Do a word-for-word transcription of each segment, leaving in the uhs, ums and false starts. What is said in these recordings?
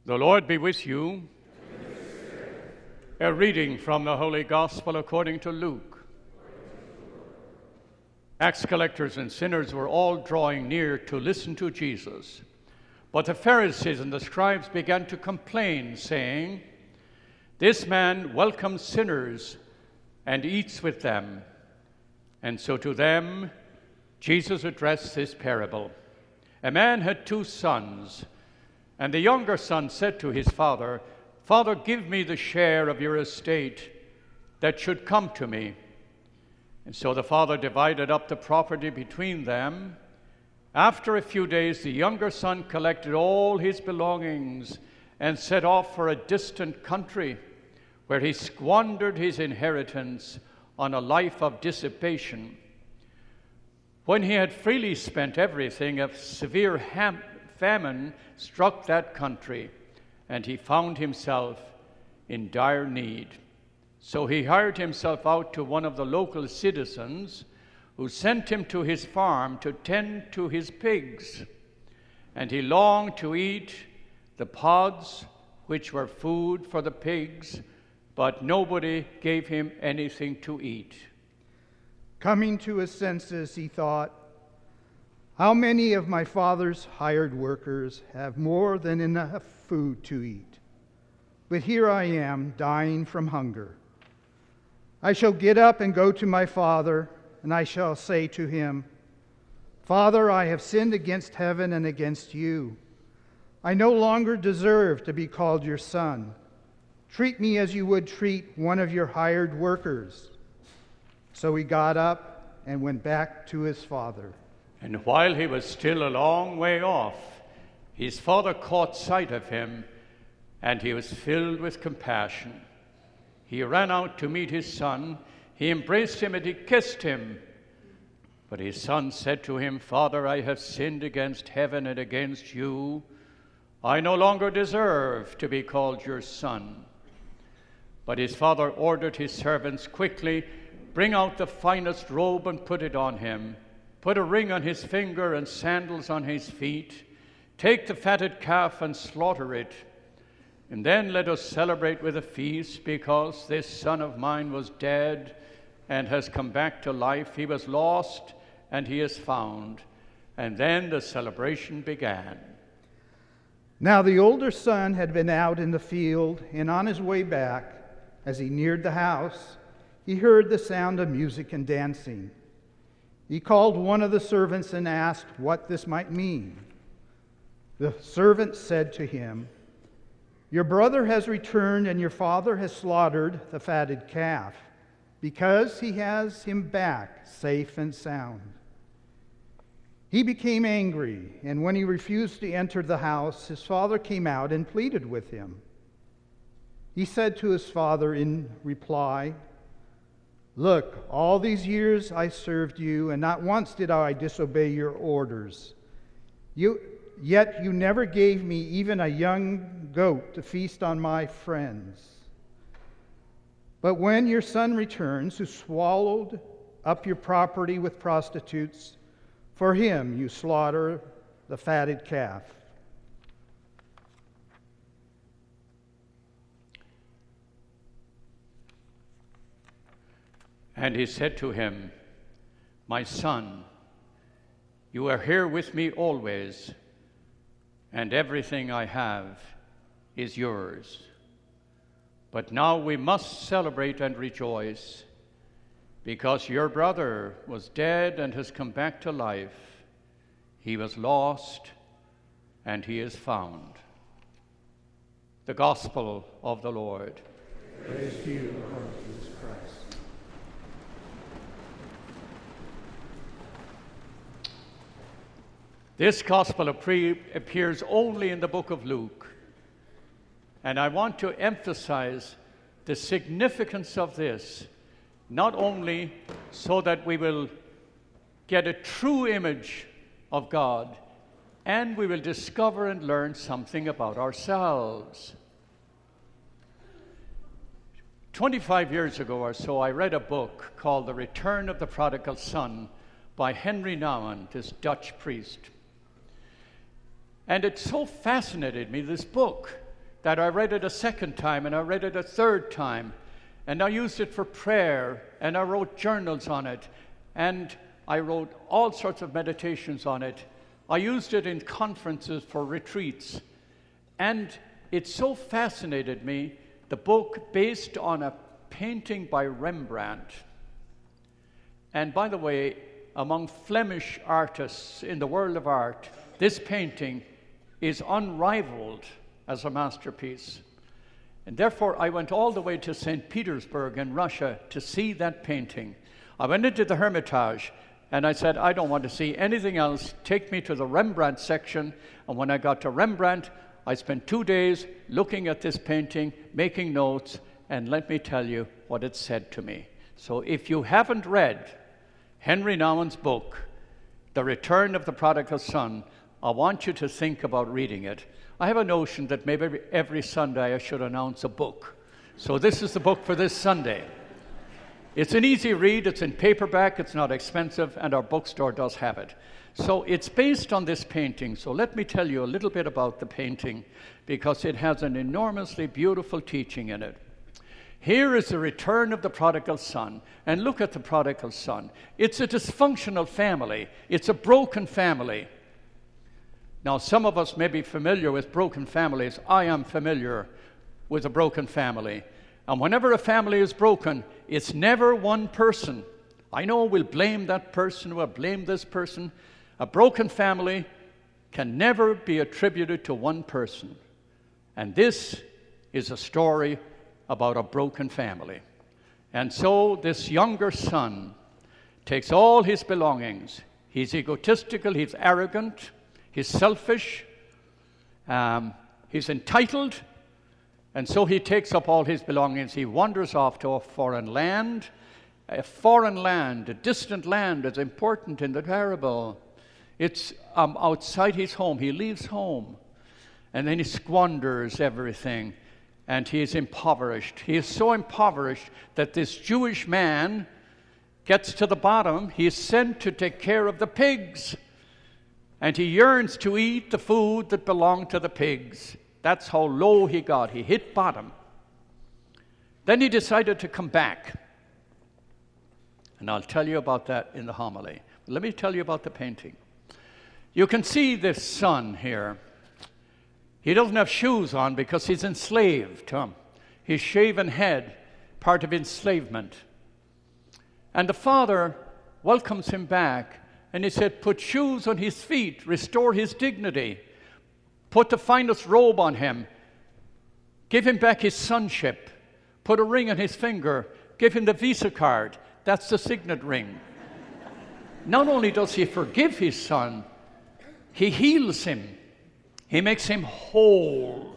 The Lord be with you. A reading from the Holy Gospel according to Luke. Tax collectors and sinners were all drawing near to listen to Jesus. But the Pharisees and the scribes began to complain, saying, "This man welcomes sinners and eats with them." And so to them, Jesus addressed this parable. A man had two sons, and the younger son said to his father, "Father, give me the share of your estate that should come to me." And so the father divided up the property between them. After a few days, the younger son collected all his belongings and set off for a distant country, where he squandered his inheritance on a life of dissipation. When he had freely spent everything, a severe ham- famine struck that country, and he found himself in dire need. So he hired himself out to one of the local citizens, who sent him to his farm to tend to his pigs. And he longed to eat the pods, which were food for the pigs, but nobody gave him anything to eat. Coming to his senses, he thought, "How many of my father's hired workers have more than enough food to eat? But here I am, dying from hunger. I shall get up and go to my father, and I shall say to him, 'Father, I have sinned against heaven and against you. I no longer deserve to be called your son. Treat me as you would treat one of your hired workers.' So he got up and went back to his father. And while he was still a long way off, his father caught sight of him, and he was filled with compassion. He ran out to meet his son. He embraced him and he kissed him. But his son said to him, 'Father, I have sinned against heaven and against you. I no longer deserve to be called your son.' But his father ordered his servants, 'Quickly, bring out the finest robe and put it on him. Put a ring on his finger and sandals on his feet. Take the fatted calf and slaughter it. And then let us celebrate with a feast, because this son of mine was dead and has come back to life. He was lost and he is found.' And then the celebration began. Now the older son had been out in the field, and on his way back, as he neared the house, he heard the sound of music and dancing. He called one of the servants and asked what this might mean. The servant said to him, 'Your brother has returned, and your father has slaughtered the fatted calf, because he has him back safe and sound.' He became angry, and when he refused to enter the house, his father came out and pleaded with him. He said to his father in reply, 'Look, all these years I served you, and not once did I disobey your orders. You, yet you never gave me even a young goat to feast on my friends. But when your son returns, who swallowed up your property with prostitutes, for him you slaughter the fatted calf.'" And he said to him, "My son, you are here with me always, and everything I have is yours. But now we must celebrate and rejoice, because your brother was dead and has come back to life. He was lost, and he is found." The Gospel of the Lord. Praise to you, Lord Jesus Christ. This gospel appears only in the book of Luke, and I want to emphasize the significance of this, not only so that we will get a true image of God, and we will discover and learn something about ourselves. twenty-five years ago or so, I read a book called The Return of the Prodigal Son by Henry Nouwen, this Dutch priest. And it so fascinated me, this book, that I read it a second time, and I read it a third time, and I used it for prayer, and I wrote journals on it, and I wrote all sorts of meditations on it. I used it in conferences for retreats, and it so fascinated me, the book based on a painting by Rembrandt. And by the way, among Flemish artists in the world of art, this painting is unrivaled as a masterpiece. And therefore, I went all the way to Saint Petersburg in Russia to see that painting. I went into the Hermitage, and I said, I don't want to see anything else. Take me to the Rembrandt section. And when I got to Rembrandt, I spent two days looking at this painting, making notes, and let me tell you what it said to me. So if you haven't read Henry Nouwen's book, The Return of the Prodigal Son, I want you to think about reading it. I have a notion that maybe every Sunday I should announce a book. So this is the book for this Sunday. It's an easy read, it's in paperback, it's not expensive, and our bookstore does have it. So it's based on this painting. So let me tell you a little bit about the painting, because it has an enormously beautiful teaching in it. Here is the return of the prodigal son. And look at the prodigal son. It's a dysfunctional family. It's a broken family. Now, some of us may be familiar with broken families. I am familiar with a broken family. And whenever a family is broken, it's never one person. I know we'll blame that person, we'll blame this person. A broken family can never be attributed to one person. And this is a story about a broken family. And so this younger son takes all his belongings. He's egotistical, he's arrogant, he's selfish, um, he's entitled, and so he takes up all his belongings. He wanders off to a foreign land. A foreign land, a distant land is important in the parable. It's um, outside his home. He leaves home, and then he squanders everything, and he is impoverished. He is so impoverished that this Jewish man gets to the bottom. He is sent to take care of the pigs, and he yearns to eat the food that belonged to the pigs. That's how low he got. He hit bottom. Then he decided to come back, and I'll tell you about that in the homily. Let me tell you about the painting. You can see this son here. He doesn't have shoes on because he's enslaved. Huh? His shaven head, part of enslavement. And the father welcomes him back, and he said, put shoes on his feet, restore his dignity, put the finest robe on him, give him back his sonship, put a ring on his finger, give him the Visa card. That's the signet ring. Not only does he forgive his son, he heals him. He makes him whole.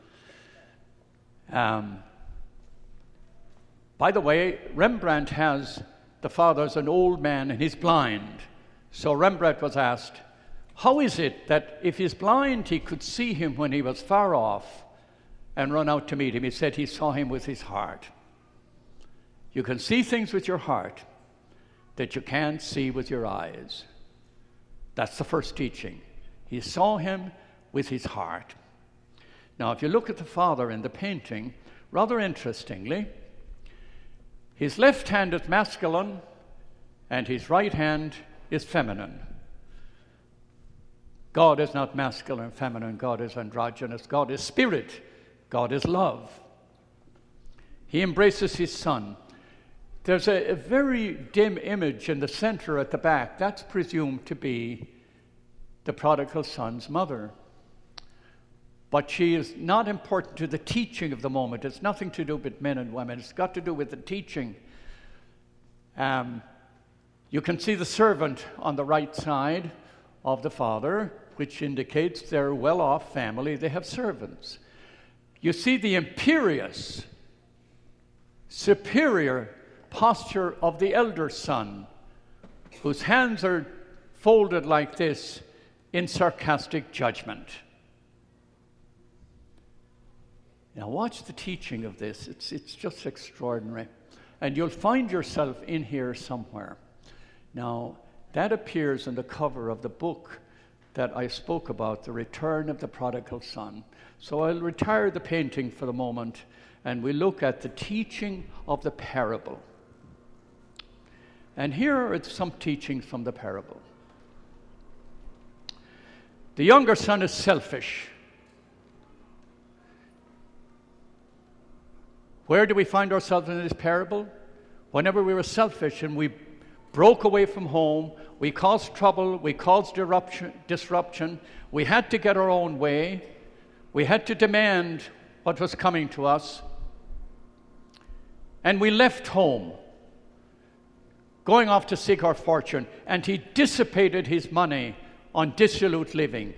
Um, by the way, Rembrandt has the father's an old man and he's blind. So Rembrandt was asked, how is it that if he's blind, he could see him when he was far off and run out to meet him? He said he saw him with his heart. You can see things with your heart that you can't see with your eyes. That's the first teaching. He saw him with his heart. Now, if you look at the father in the painting, rather interestingly, his left hand is masculine and his right hand is feminine. God is not masculine and feminine. God is androgynous. God is spirit. God is love. He embraces his son. There's a, a very dim image in the center at the back. That's presumed to be the prodigal son's mother. But she is not important to the teaching of the moment. It's nothing to do with men and women. It's got to do with the teaching. Um, you can see the servant on the right side of the father, which indicates they're a well-off family. They have servants. You see the imperious, superior posture of the elder son, whose hands are folded like this in sarcastic judgment. Now watch the teaching of this. It's, it's just extraordinary. And you'll find yourself in here somewhere. Now, that appears on the cover of the book that I spoke about, the return of the prodigal son. So I'll retire the painting for the moment, and we look at the teaching of the parable. And here are some teachings from the parable. The younger son is selfish. Where do we find ourselves in this parable? Whenever we were selfish and we broke away from home, we caused trouble, we caused disruption, disruption, we had to get our own way, we had to demand what was coming to us, and we left home, going off to seek our fortune, and he dissipated his money on dissolute living.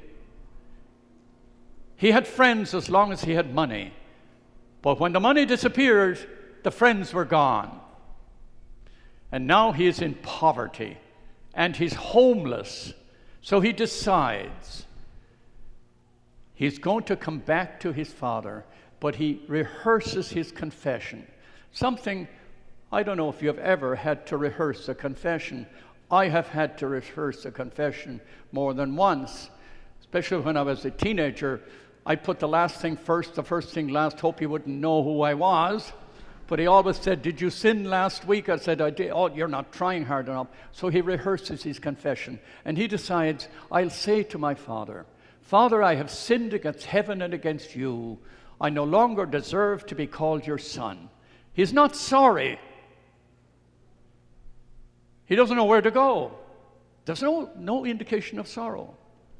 He had friends as long as he had money, but when the money disappeared, the friends were gone. And now he is in poverty, and he's homeless. So he decides he's going to come back to his father, but he rehearses his confession. Something, I don't know if you have ever had to rehearse a confession. I have had to rehearse a confession more than once, especially when I was a teenager. I put the last thing first, the first thing last, hope he wouldn't know who I was. But he always said, did you sin last week? I said, I did. Oh, you're not trying hard enough. So he rehearses his confession. And he decides, I'll say to my father, Father, I have sinned against heaven and against you. I no longer deserve to be called your son. He's not sorry. He doesn't know where to go. There's no, no indication of sorrow.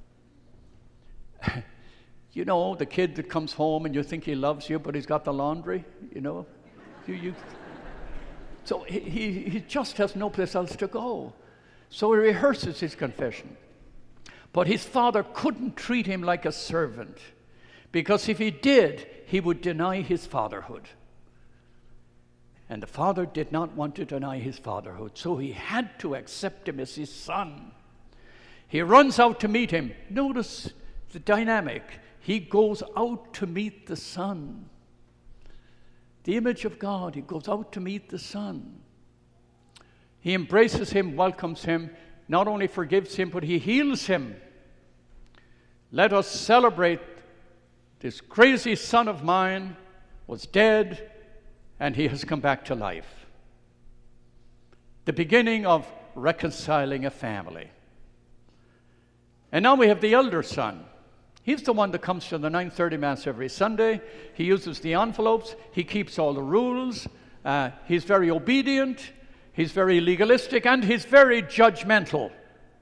You know, the kid that comes home and you think he loves you, but he's got the laundry, you know. You, you. So he, he, he just has no place else to go. So he rehearses his confession. But his father couldn't treat him like a servant, because if he did, he would deny his fatherhood. And the father did not want to deny his fatherhood, so he had to accept him as his son. He runs out to meet him. Notice the dynamic. He goes out to meet the son. The image of God, he goes out to meet the son. He embraces him, welcomes him, not only forgives him, but he heals him. Let us celebrate this crazy son of mine was dead, and he has come back to life. The beginning of reconciling a family. And now we have the elder son. He's the one that comes to the nine thirty Mass every Sunday. He uses the envelopes. He keeps all the rules. Uh, he's very obedient. He's very legalistic. And he's very judgmental.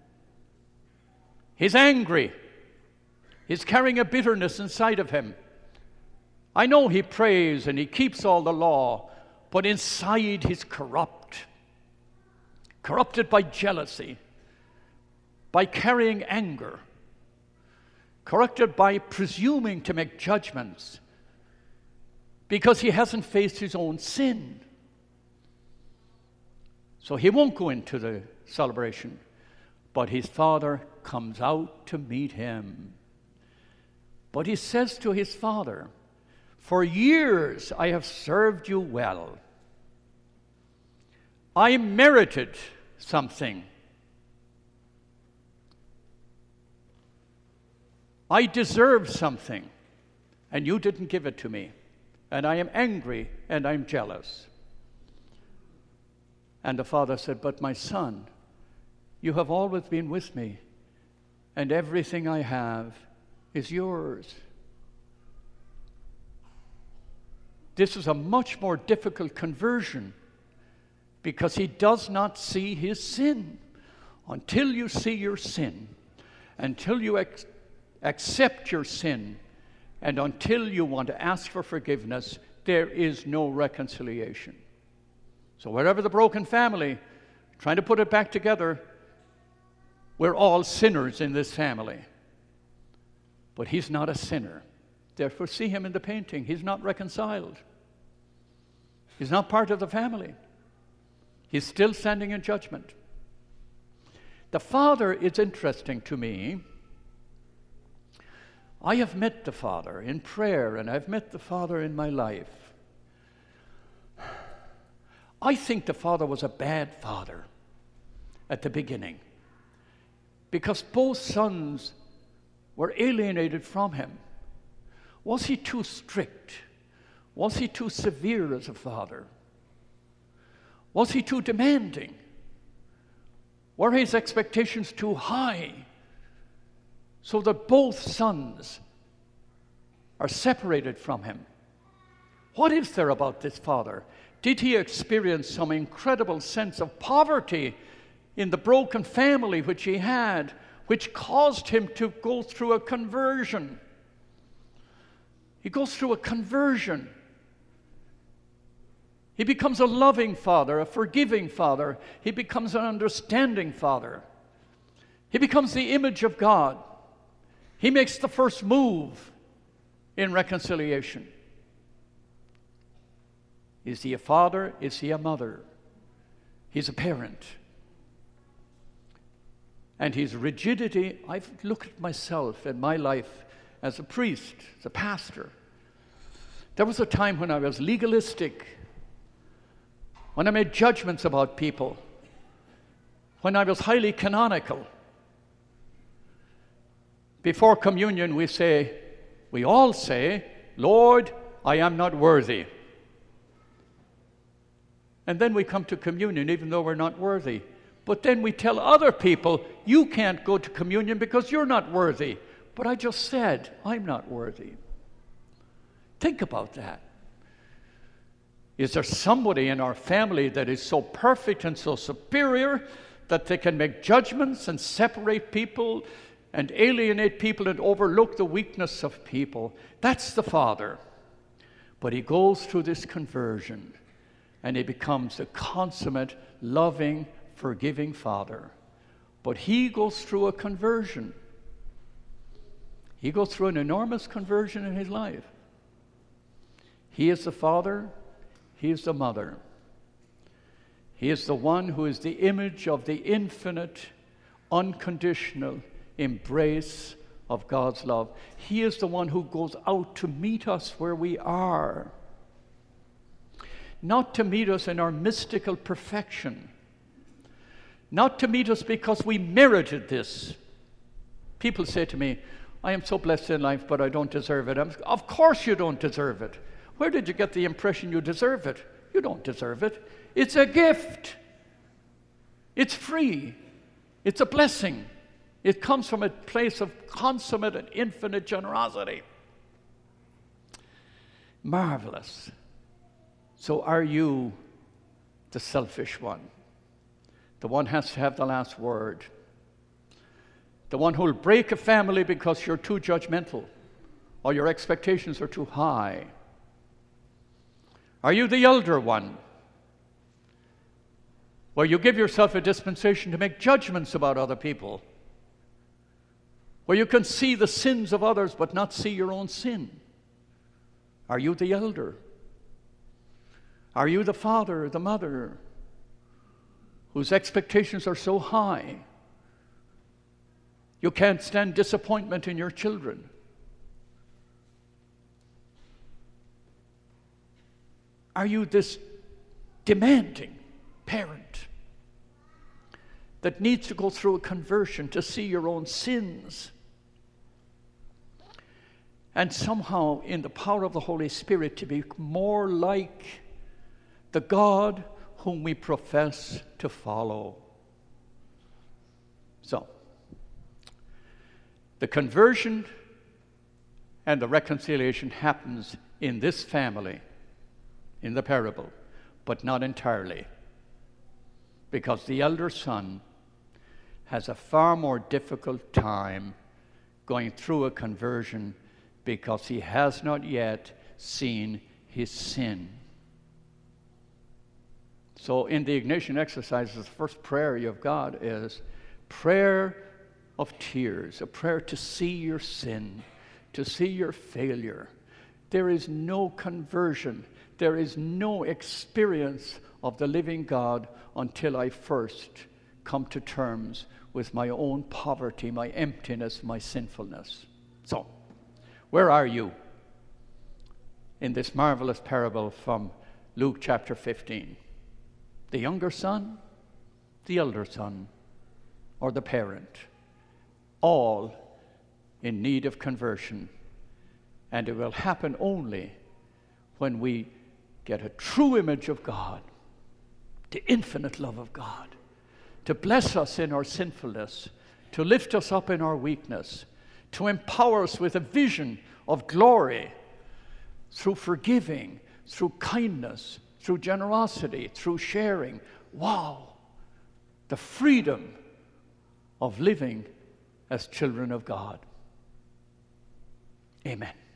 He's angry. He's carrying a bitterness inside of him. I know he prays and he keeps all the law, but inside he's corrupt. Corrupted by jealousy, by carrying anger, corrupted by presuming to make judgments because he hasn't faced his own sin. So he won't go into the celebration, but his father comes out to meet him. But he says to his father, for years I have served you well. I merited something. I deserve something, and you didn't give it to me. And I am angry, and I'm jealous. And the father said, but my son, you have always been with me, and everything I have is yours. This is a much more difficult conversion because he does not see his sin. Until you see your sin, until you ex- accept your sin, and until you want to ask for forgiveness, there is no reconciliation. So wherever the broken family, trying to put it back together, we're all sinners in this family. But he's not a sinner. Therefore, see him in the painting. He's not reconciled. He's not part of the family. He's still standing in judgment. The father is interesting to me. I have met the father in prayer, and I've met the father in my life. I think the father was a bad father at the beginning, because both sons were alienated from him. Was he too strict? Was he too severe as a father? Was he too demanding? Were his expectations too high so that both sons are separated from him? What is there about this father? Did he experience some incredible sense of poverty in the broken family which he had, which caused him to go through a conversion? He goes through a conversion. He becomes a loving father, a forgiving father. He becomes an understanding father. He becomes the image of God. He makes the first move in reconciliation. Is he a father? Is he a mother? He's a parent. And his rigidity, I've looked at myself and my life as a priest, as a pastor. There was a time when I was legalistic, when I made judgments about people, when I was highly canonical. Before communion, we say, we all say, Lord, I am not worthy. And then we come to communion even though we're not worthy. But then we tell other people, you can't go to communion because you're not worthy. But I just said, I'm not worthy. Think about that. Is there somebody in our family that is so perfect and so superior that they can make judgments and separate people and alienate people and overlook the weakness of people? That's the father. But he goes through this conversion and he becomes a consummate, loving, forgiving father. But he goes through a conversion. He goes through an enormous conversion in his life. He is the father. He is the mother. He is the one who is the image of the infinite, unconditional embrace of God's love. He is the one who goes out to meet us where we are. Not to meet us in our mystical perfection. Not to meet us because we merited this. People say to me, I am so blessed in life, but I don't deserve it. I'm, of course you don't deserve it. Where did you get the impression you deserve it? You don't deserve it. It's a gift. It's free. It's a blessing. It comes from a place of consummate and infinite generosity. Marvelous. So are you the selfish one? The one has to have the last word. The one who will break a family because you're too judgmental or your expectations are too high. Are you the elder one, where you give yourself a dispensation to make judgments about other people, where you can see the sins of others but not see your own sin? Are you the elder? Are you the father or the mother whose expectations are so high you can't stand disappointment in your children? Are you this demanding parent that needs to go through a conversion to see your own sins and somehow in the power of the Holy Spirit to be more like the God whom we profess to follow? So, the conversion and the reconciliation happens in this family, in the parable, but not entirely, because the elder son has a far more difficult time going through a conversion because he has not yet seen his sin. So in the Ignatian exercises, the first prayer you've got is prayer of tears, a prayer to see your sin, to see your failure. There is no conversion. There is no experience of the living God until I first come to terms with my own poverty, my emptiness, my sinfulness. So, where are you in this marvelous parable from Luke chapter fifteen? The younger son, the elder son, or the parent? All in need of conversion. And it will happen only when we get a true image of God, the infinite love of God, to bless us in our sinfulness, to lift us up in our weakness, to empower us with a vision of glory through forgiving, through kindness, through generosity, through sharing. Wow! The freedom of living as children of God. Amen.